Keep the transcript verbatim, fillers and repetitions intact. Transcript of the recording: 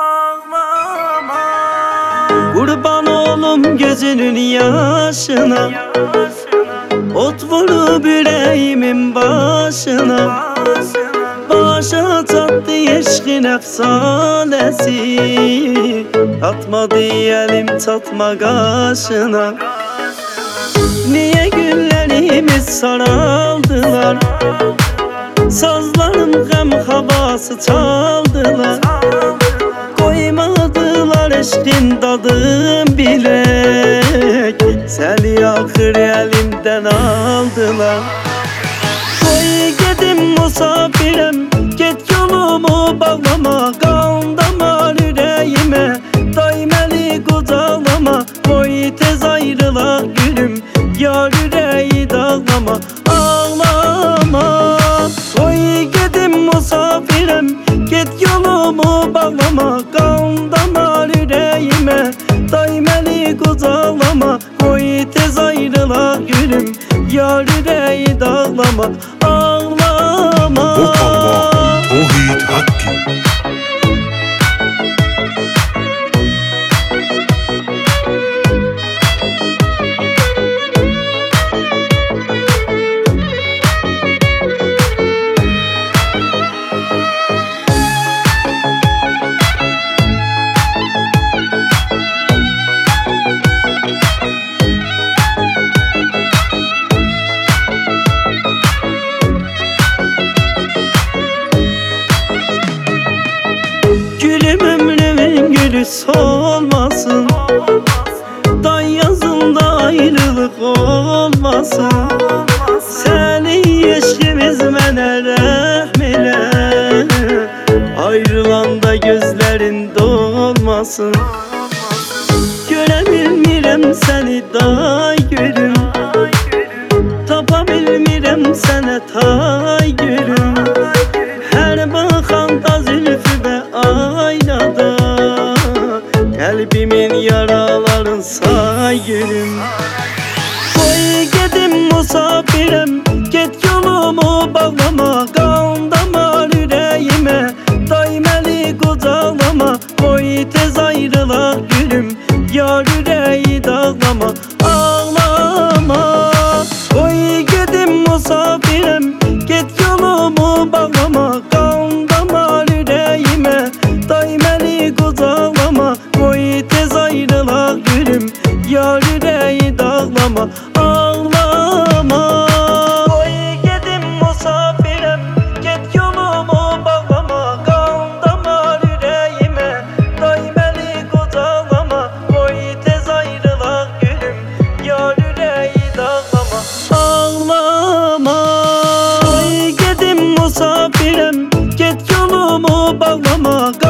ağlama. Kurban olum gözünün yaşına, ot vurup yüreğimin başına. Başa çattı eşkin efsanesi, tatma diyelim tatma kaşına. Niye güllerimiz saraldılar, sazlarım gam havası çaldılar. Koymadılar eşkin dadım bilek, seni ahır elimden aldılar. Koy gedim musafirem, git yolumu bağlama. Kan damar yüreğime, daimeli kucağlama. Koy tez ayrıla gülüm, yar yüreği dağlama. Ağlama. Koy gedim musafirem, git yolumu bağlama. Kan damar yüreğime, daimeli kucağlama. Koy tez ayrıla gülüm, yar yüreği dağlama. Ağlama. Vokalla Tauhid Hakkı. Gülüm ömrümün gülü solmasın, day yazında ayrılık olmasın. Seni eşkimiz mənə rəhm elə, ayrılanda gözlerin dolmasın. Göre bilmirəm seni day gülüm, tapa bilmirəm sənə tay gülüm. Her bakanda zülfü be aynada, kalbimin yaraların say gülüm. Koy gedim musafirem, git yolumu bağlama. Kan damar yüreğime, daimeli kucağlama. Koy tez ayrıla gülüm, yar yüreği dağlama. Ağlama. Koy gedim musafirem, git yolumu bağlama. Kan damar yüreğime, daimeli kucağlama. Koy tez ayrıla gülüm, yar yüreği dağlama. Ağlama. Koy gedim musafirem, git yolumu bağlama. Kan damar yüreğime, daimeli kucağlama. Koy tez ayrıla gülüm, yar yüreği dağlama. Ağlama. Koy gedim musafirem, git yolumu bağlama.